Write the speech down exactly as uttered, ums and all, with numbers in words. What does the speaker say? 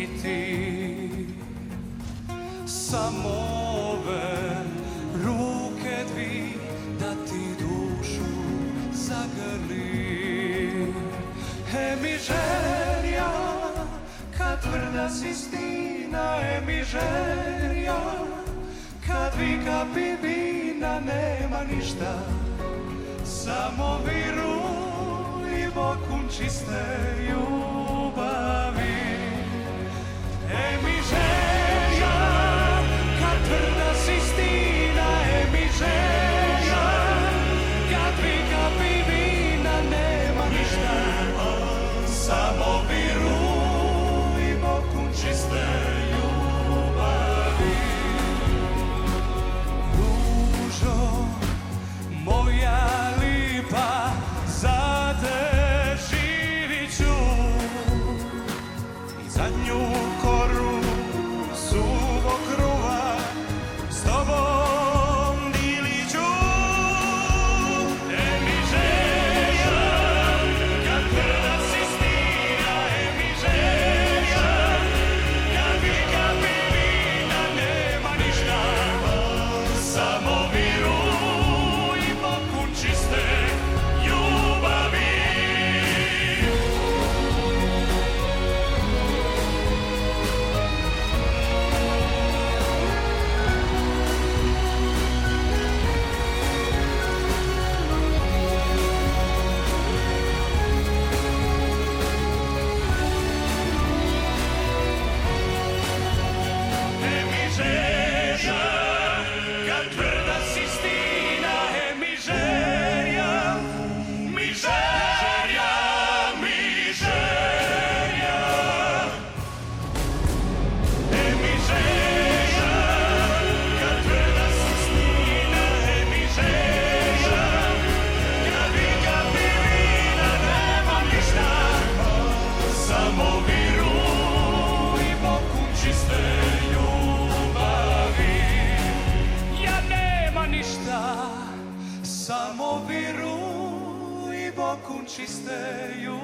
ti. Samo ove ruke dvi da ti dušu zagrli. E mi želja, kad tvrda si stina, e mi želja, kad vika pipina, nema ništa, samo viru i bokun čiste ljubavi. E mi želja, kad tvrda si stina, e mi želja, kad vika pipina, nema ništa, samo viru i bokun čiste ljubavi. Ružo moja lipa, za te živit ću i zadnju koru suvog kruva s tobom dilit ću. E mi želja, kad tvrda si stina, e mi želja, kad vika pipina, nema ništa, samo viru i bokun čiste ljubavi. E mi želja, kad tvrda si stina, e mi želja, mi želja, mi želja. E mi želja, kad tvrda si stina, e mi želja, kad vika pipina, nema ništa, samo viru i bokun čiste ljubavi. Ja nema ništa, samo viru i bokun čiste ljubavi.